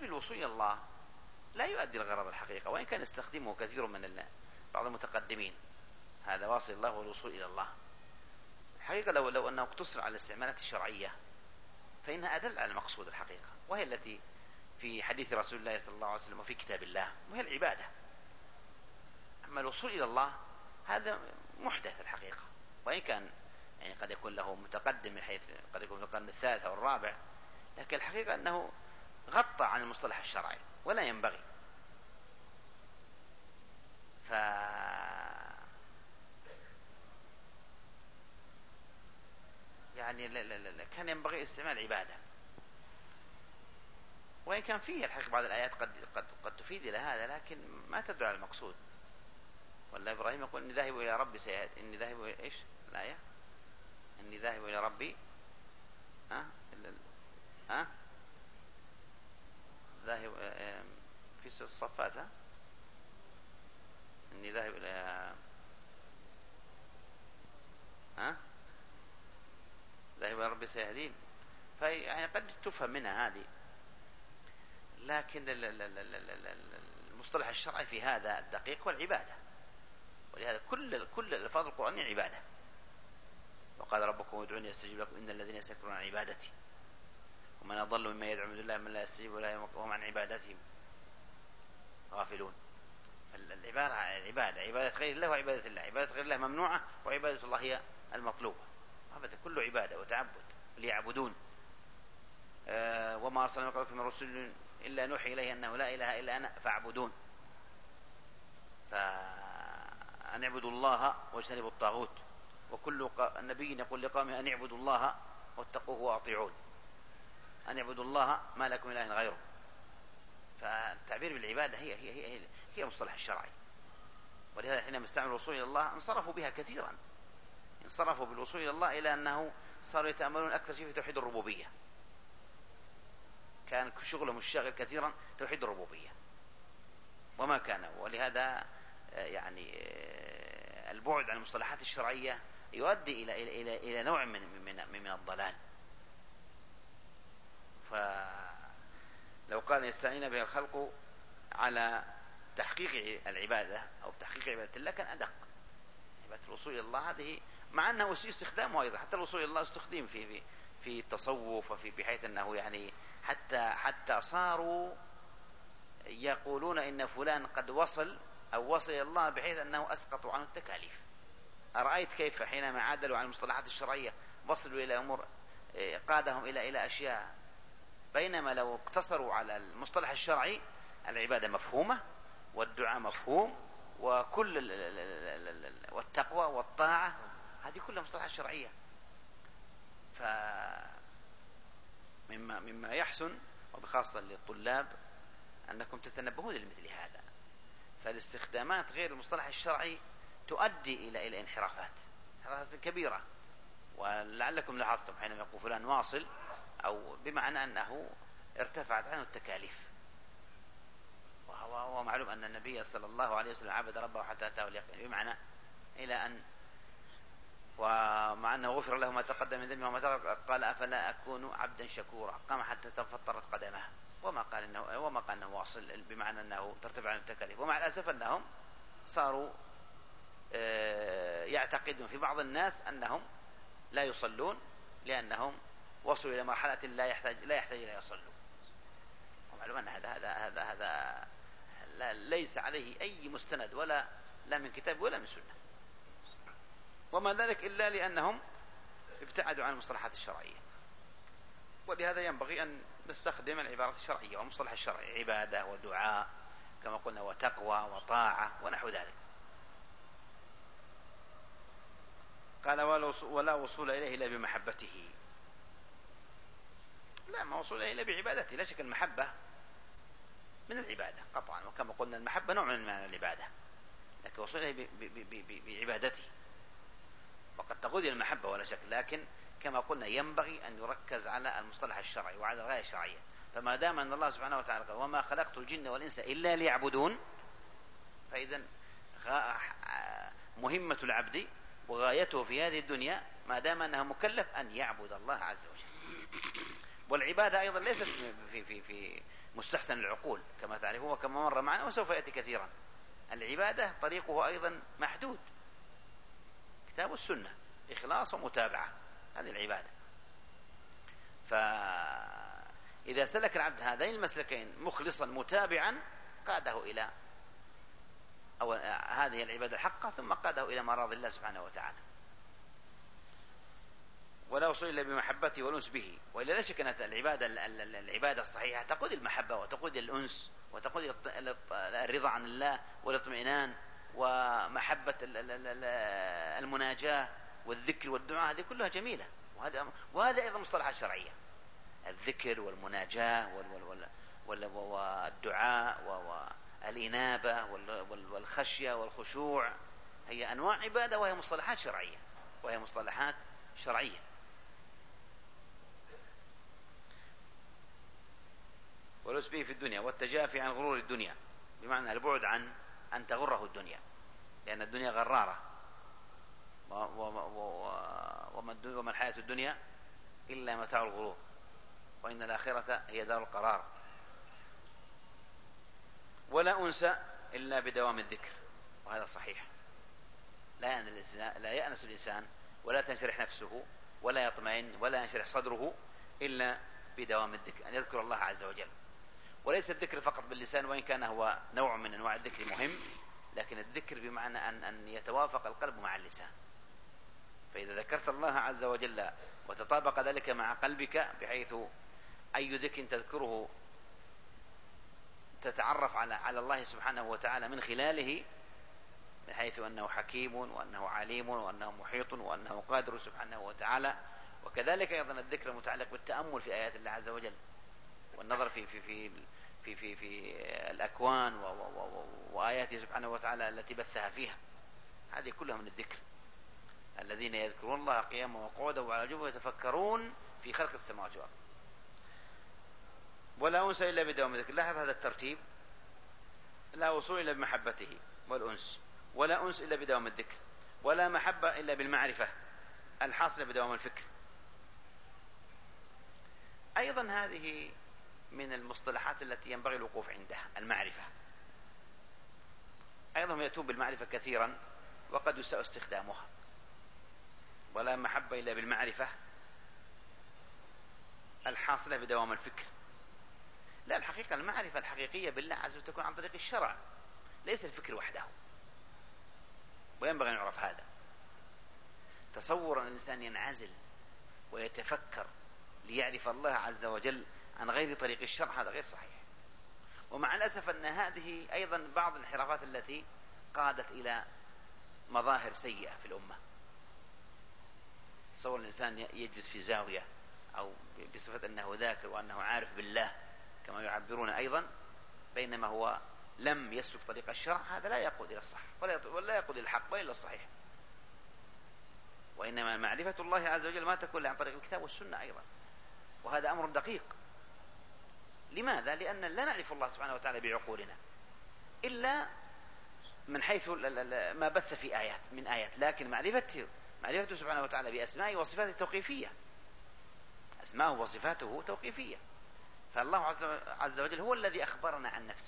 التعبير بالوصول إلى الله لا يؤدي الغرض الحقيقة، وإن كان يستخدمه كثير من بعض المتقدمين، هذا واصل الله والوصول إلى الله. الحقيقة لو أنه اقتصر على الاستعمالات الشرعية فإنها أدل على المقصود الحقيقة، وهي التي في حديث رسول الله صلى الله عليه وسلم وفي كتاب الله، وهي العبادة. أما الوصول إلى الله هذا محدث الحقيقة، وإن كان يعني قد يكون له متقدم من حيث قد يكون في القرن الثالث أو الرابع، لكن الحقيقة أنه غطى عن المصطلح الشرعي ولا ينبغي. يعني لا كان ينبغي استعمال عبادة، وإن كان فيه الحقيقة بعض الآيات قد تفيد إلى هذا، لكن ما تدعو على المقصود. ولا إبراهيم يقول إني ذاهب إلى ربي إني ذاهب إلى إيش الآية؟ إني ذاهب إلى ربي ذاهب في الصفات إني ذاهب إلى ذاهب إلى ربي سيهدين. فيعني قد تفهم منها هذه، لكن المصطلح الشرعي في هذا الدقيق هو العبادة، ولهذا كل الألفاظ القرآنية عبادة. وقال ربكم ادعوني استجب لكم إن الذين يستكبرون عن عبادتي ومن أضل مما يدعو من دون الله من لا يستجيب له وهم عن عبادتهم غافلون. العبارة عبادة غير الله وعبادة الله، عبادة غير الله ممنوعة وعبادة الله هي المطلوبة. هذا كله عبادة وتعبد ليعبدون. وما أرسلنا من قبلك من رسول إلا نوحي إليه أنه لا إله إلا أنا فاعبدون. فأن اعبدوا الله واجتنبوا الطاغوت، وكل النبي يقول لقومه أن اعبدوا الله واتقوه وأطيعون، أن اعبدوا الله ما لكم من إله غيره. فالتعبير بالعبادة هي مصطلح الشرعي، ولهذا حينما استعمل الوصول إلى الله انصرفوا بها كثيرا، انصرفوا بالوصول إلى الله إلى أنه صاروا يتأملون أكثر شيء في توحيد الربوبية، كان شغلهم الشاغل كثيرا توحيد الربوبية وما كان. ولهذا يعني البعد عن المصطلحات الشرعية يؤدي إلى نوع من الضلال. فلو قال يستعين به الخلق على تحقيق العبادة أو تحقيق عبادة الله كان أدق. عبادة الوصول إلى الله هذه مع أنه استخدامه أيضا، حتى الوصول إلى الله استخدم في التصوف بحيث أنه يعني حتى صاروا يقولون إن فلان قد وصل إلى الله بحيث أنه أسقطوا عنه التكاليف. أرأيت كيف حينما عادلوا عن المصطلحات الشرعية وصلوا إلى أمور قادهم إلى أشياء، بينما لو اقتصروا على المصطلح الشرعي العبادة مفهومة والدعاء مفهوم وكل والتقوى والطاعة هذه كلها مصطلحات شرعية. مما يحسن وبخاصة للطلاب أنكم تتنبهون لمثل هذا، فالاستخدامات غير المصطلح الشرعي تؤدي إلى انحرافات كبيرة. ولعلكم لاحظتم حينما يقول فلان واصل أو بمعنى أنه ارتفعت عنه التكاليف، وهو معلوم أن النبي صلى الله عليه وسلم عبد ربه حتى أتاه اليقين، بمعنى إلى أن ومع أنه غفر له ما تقدم من ذنبه وما تأخر قال أفلا أكون عبدا شكورا، قام حتى تفطرت قدمه، وما قال أنه واصل بمعنى أنه ترتفع عن التكاليف. ومع الأسف أنهم صاروا يعتقدون في بعض الناس أنهم لا يصلون لأنهم وصلوا إلى مرحلة لا يحتاج إلى يصلوا. ومعلوم أن هذا ليس عليه أي مستند لا من كتاب ولا من سنة، وما ذلك إلا لأنهم ابتعدوا عن المصطلحات الشرعية. ولهذا ينبغي أن نستخدم العبارات الشرعية والمصطلح الشرعي، عبادة ودعاء كما قلنا وتقوى وطاعة ونحو ذلك. قال ولا وصول إليه إلا بمحبته. لا، ما وصول إليه إلا بعبادته. لا شك المحبة من العبادة قطعا، وكما قلنا المحبة نوع من العبادة، لكن وصول إليه بعبادته. وقد تقود إلى المحبة ولا شك، لكن كما قلنا ينبغي أن يركز على المصطلح الشرعي وعلى الغاية الشرعية. فما دام أن الله سبحانه وتعالى قال وما خلقت الجن والإنس إلا ليعبدون، فإذن مهمة العبد وغايته في هذه الدنيا ما دام أنه مكلف أن يعبد الله عز وجل. والعبادة أيضا ليست مستحسن العقول كما تعرفون وكما مر معنا وسوف يأتي كثيرا. العبادة طريقه أيضا محدود، كتاب السنة، إخلاص ومتابعة، هذه العبادة. فإذا سلك العبد هذين المسلكين مخلصا متابعا قاده إلى هذه العبادة الحقة، ثم قاده إلى مراضي الله سبحانه وتعالى. ولا وصول إلا بمحبته والأنس به. وإلا لا شك أن العبادة الصحيحة تقود المحبة وتقود الأنس وتقود الرضا عن الله والاطمئنان ومحبة المناجاة والذكر والدعاء، هذه كلها جميلة، وهذا أيضا مصطلحات شرعية. الذكر والمناجاة والدعاء والإنابة والخشية والخشوع هي أنواع عبادة وهي مصطلحات شرعية. والأنس به في الدنيا والتجافي عن غرور الدنيا، بمعنى البعد عن أن تغره الدنيا، لأن الدنيا غرارة، وما الحياة الدنيا إلا متاع الغرور، وإن الآخرة هي دار القرار. ولا أنس إلا بدوام الذكر، وهذا صحيح. لا يأنس الإنسان ولا تنشرح نفسه ولا يطمئن ولا ينشرح صدره إلا بدوام الذكر، أن يذكر الله عز وجل. وليس الذكر فقط باللسان، وإن كان هو نوع من أنواع الذكر مهم، لكن الذكر بمعنى أن يتوافق القلب مع اللسان. فإذا ذكرت الله عز وجل وتطابق ذلك مع قلبك، بحيث أي ذكر تذكره تتعرف على الله سبحانه وتعالى من خلاله، من حيث أنه حكيم وأنه عليم وأنه محيط وأنه قادر سبحانه وتعالى. وكذلك أيضا الذكر المتعلق بالتأمل في آيات الله عز وجل، والنظر في الأكوان وآياته سبحانه وتعالى التي بثها فيها، هذه كلها من الذكر. الذين يذكرون الله قياما وقعودا وعلى جنوبهم يتفكرون في خلق السماوات والأرض. ولا أنس إلا بدوام الذكر. لاحظ هذا الترتيب: لا وصول إلا بمحبته والأنس، ولا أنس إلا بدوام الذكر، ولا محبة إلا بالمعرفة الحاصلة بدوام الفكر. أيضا هذه من المصطلحات التي ينبغي الوقوف عندها، المعرفة. أيضا هم يأتون بالمعرفة كثيرا وقد يساء استخدامها. ولا محبة إلا بالمعرفة الحاصلة بدوام الفكر. لا، الحقيقة المعرفة الحقيقية بالله عز وجل تكون عن طريق الشرع، ليس الفكر وحده، وينبغي أن يعرف هذا. تصور أن الإنسان ينعزل ويتفكر ليعرف الله عز وجل عن غير طريق الشرع، هذا غير صحيح. ومع الأسف أن هذه أيضا بعض الانحرافات التي قادت إلى مظاهر سيئة في الأمة. تصور الإنسان يجلس في زاوية أو بصفة أنه ذاكر وأنه عارف بالله كما يعبرون أيضا، بينما هو لم يسلك طريق الشرع، هذا لا يقود إلى الصح ولا يقود إلى الحق ولا إلى الصحيح. وإنما معرفة الله عز وجل ما تكون عن طريق الكتاب والسنة أيضا، وهذا أمر دقيق. لماذا؟ لأن لا نعرف الله سبحانه وتعالى بعقولنا إلا من حيث ما بث في آيات، لكن معرفته سبحانه وتعالى بأسمائه وصفاته توقيفية. أسماءه وصفاته توقيفية. فالله عز وجل هو الذي أخبرنا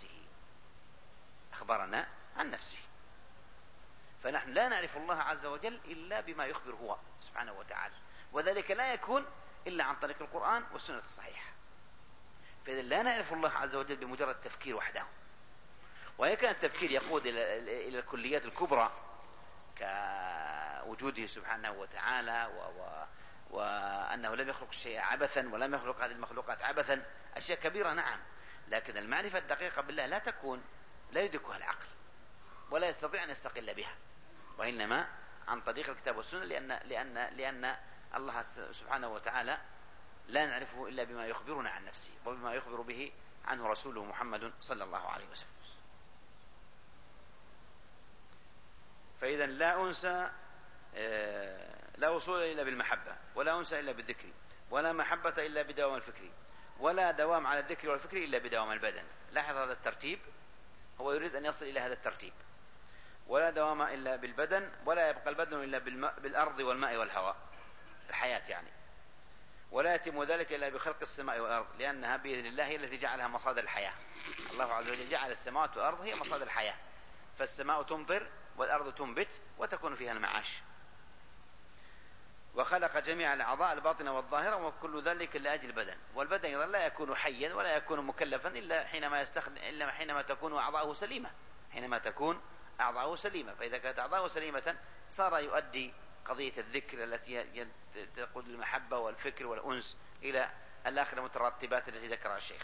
عن نفسه. فنحن لا نعرف الله عز وجل إلا بما يخبر هو سبحانه وتعالى، وذلك لا يكون إلا عن طريق القرآن والسنة الصحيحة. فإذا لا نعرف الله عز وجل بمجرد التفكير وحده، وإن كان التفكير يقود إلى الكليات الكبرى كوجوده سبحانه وتعالى وأنه لم يخلق الشيء عبثا ولم يخلق هذه المخلوقات عبثا، أشياء كبيرة نعم، لكن المعرفة الدقيقة بالله لا يدركها العقل ولا يستطيع أن يستقل بها، وإنما عن طريق الكتاب والسنة، لأن الله سبحانه وتعالى لا نعرفه إلا بما يخبرنا عن نفسه وبما يخبر به عنه رسوله محمد صلى الله عليه وسلم. فإذا لا وصول إلا بالمحبة، ولا أنس إلا بالذكر، ولا محبة إلا بدوام الفكر، ولا دوام على الذكر والفكر إلا بدوام البدن. لاحظ هذا الترتيب، هو يريد أن يصل إلى هذا الترتيب: ولا دوام إلا بالبدن، ولا يبقى البدن إلا بالأرض والماء والهواء، الحياة يعني. ولا يتم ذلك إلا بخلق السماء والأرض، لأنها بإذن الله هي التي جعلها مصادر الحياة. الله عز وجل جعل السماوات والأرض هي مصادر الحياة، فالسماء تمطر والأرض تنبت وتكون فيها المعاش. وخلق جميع الأعضاء الباطنة والظاهرة، وكل ذلك لأجل البدن. والبدن أيضا لا يكون حيا ولا يكون مكلفا إلا حينما تكون أعضاؤه سليمة، حينما تكون أعضاؤه سليمة. فإذا كانت أعضاؤه سليمة صار يؤدي قضية الذكر التي تقود المحبة والفكر والأنس إلى الآخر المترتبات التي ذكرها الشيخ.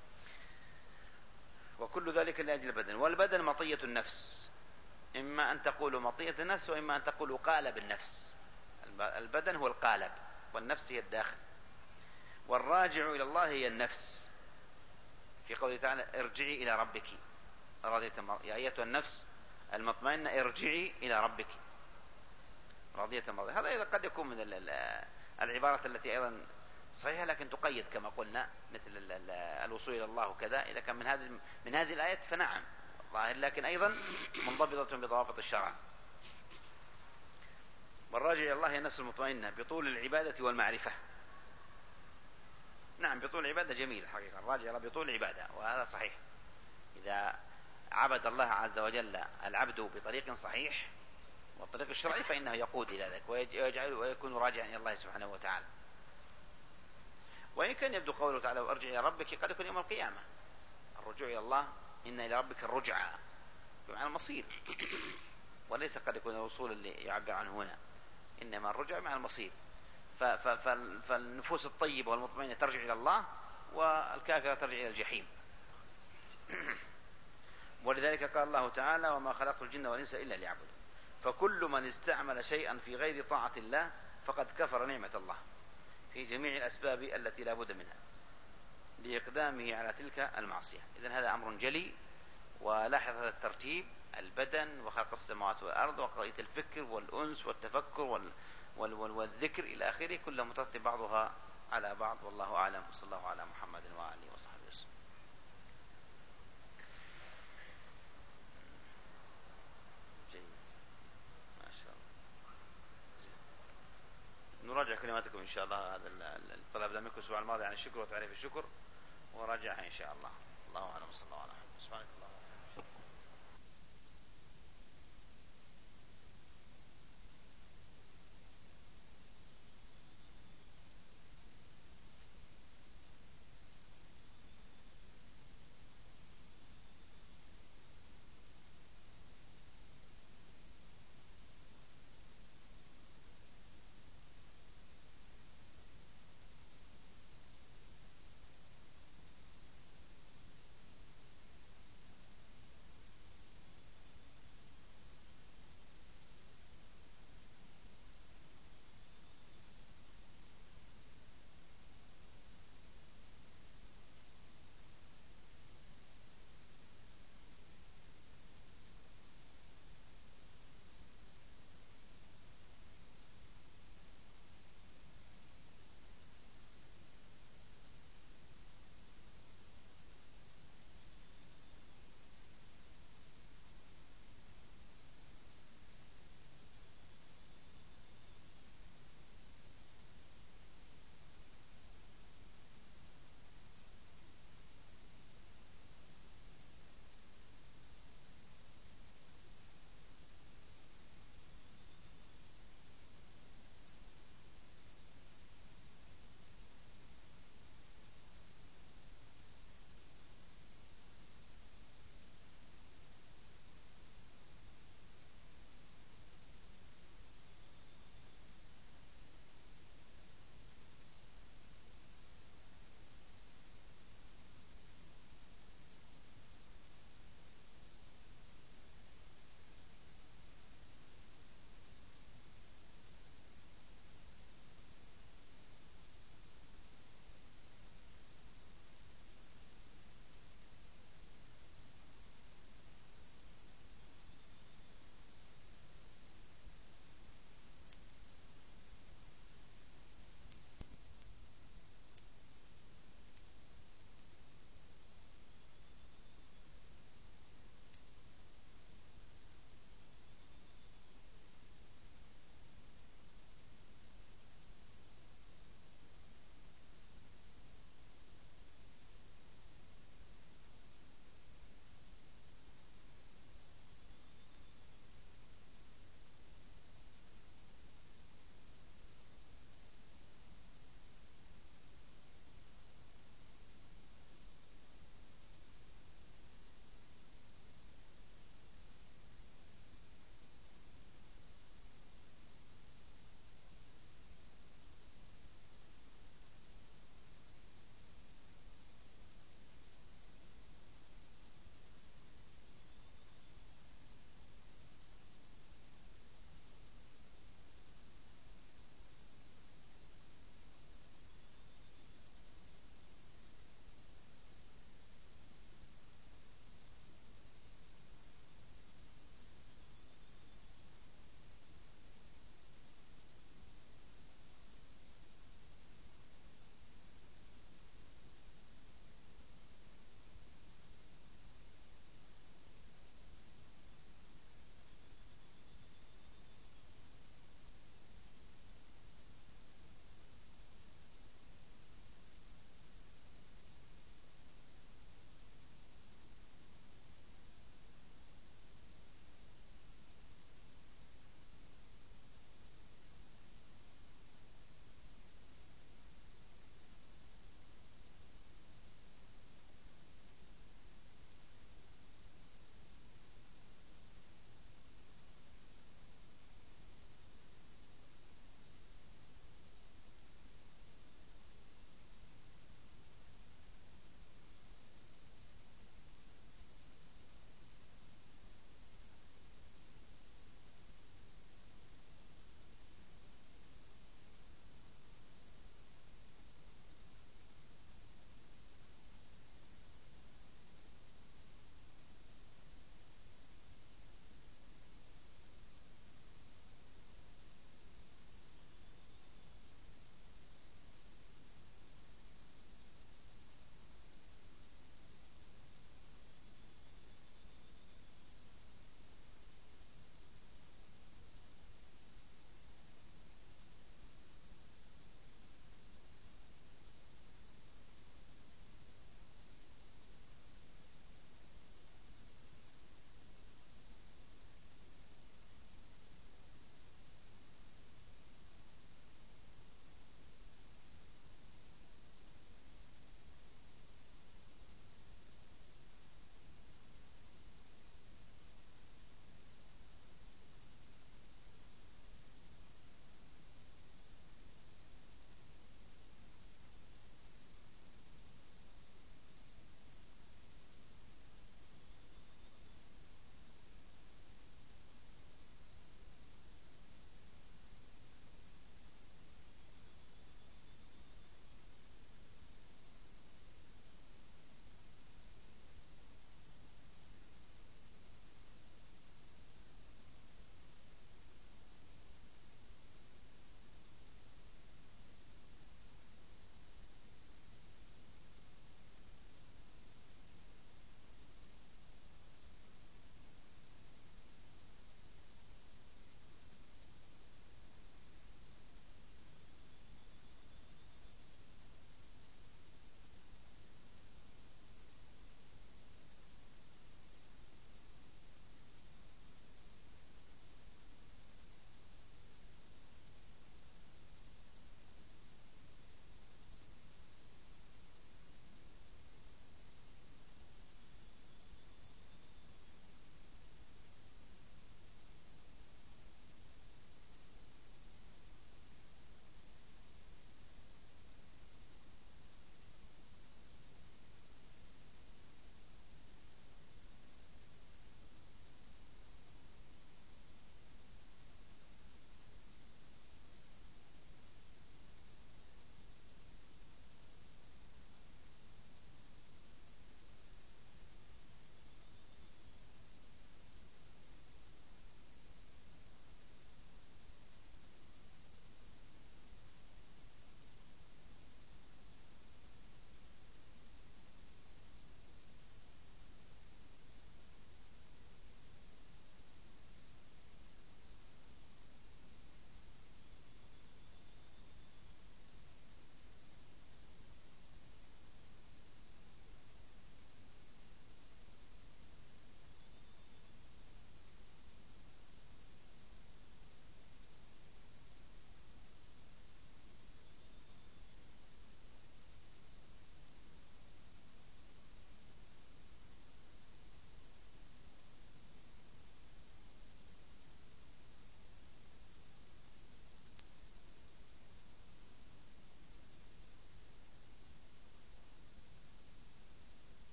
وكل ذلك لأجل البدن. والبدن مطية النفس، إما أن تقول مطية النفس وإما أن تقول قالب النفس. البدن هو القالب والنفس هي الداخل. والراجع إلى الله هي النفس، في قوله تعالى ارجعي إلى ربك راضية مرضية، يا أيتها النفس المطمئنة ارجعي إلى ربك راضية مرضية. هذا إذا قد يكون من العبارة التي أيضا صحيحة لكن تقيد كما قلنا، مثل الوصول إلى الله وكذا. إذا كان من هذه الآيات فنعم ظاهر، لكن أيضا منضبطة بضوابط الشرع. والراجع إلى الله هي النفس المطمئنة بطول العبادة والمعرفة. نعم، بطول العبادة جميل الحقيقة، الراجع إلى بطول العبادة، وهذا صحيح. إذا عبد الله عز وجل العبد بطريق صحيح والطريق الشرعي فإنه يقود إلى ذلك ويكون راجعا إلى الله سبحانه وتعالى. وإن كان يبدو قوله تعالى وارجع إلى ربك قد يكون يوم القيامة. الرجوع إلى الله إن إلى ربك الرجعى بمعنى المصير، وليس قد يكون الوصول اللي يعبر عنه هنا، إنما الرجوع مع المصير. فالنفوس الطيبة والمطمئنة ترجع إلى الله، والكافرة ترجع إلى الجحيم. ولذلك قال الله تعالى وما خلقت الجن والإنس إلا ليعبدون. فكل من استعمل شيئا في غير طاعة الله فقد كفر نعمة الله في جميع الأسباب التي لا بد منها لإقدامه على تلك المعصية. إذن هذا أمر جلي. ولاحظ هذا الترتيب: البدن وخلق السماوات والأرض وقضية الفكر والأنس والتفكر والذكر إلى آخره، كله مترتب بعضها على بعض. والله أعلم، وصلى الله على محمد وآله وصحبه وسلم. جيد، ما شاء الله. نراجع كلماتكم إن شاء الله. هذا الطلب منكم الأسبوع الماضي عن الشكر وتعريف الشكر، وراجعها إن شاء الله. الله أعلم، صلى الله عليه وسلم. سبحانك اللهم